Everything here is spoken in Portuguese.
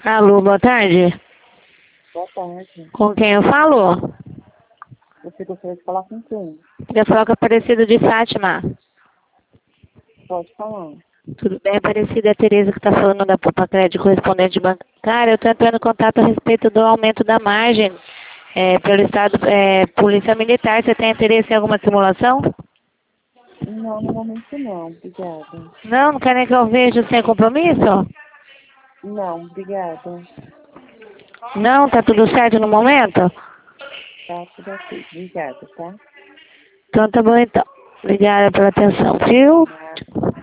Alô, boa tarde. Boa tarde. Com quem eu falo? Você gostaria de falar com quem? Queria falar com a Aparecida de Fátima. Pode falar. Tudo bem, Aparecida? É a Tereza que está falando da Poupa Crédito correspondente bancária. Eu estou entrando em contato a respeito do aumento da margem pelo Estado, Polícia Militar. Você tem interesse em alguma simulação? Não, no momento não. Obrigada. Não quer nem que eu veja sem compromisso? Não, obrigada. Não, tá tudo certo no momento? Tá tudo ok. Obrigada, tá? Então tá bom então. Obrigada pela atenção, viu? Nada.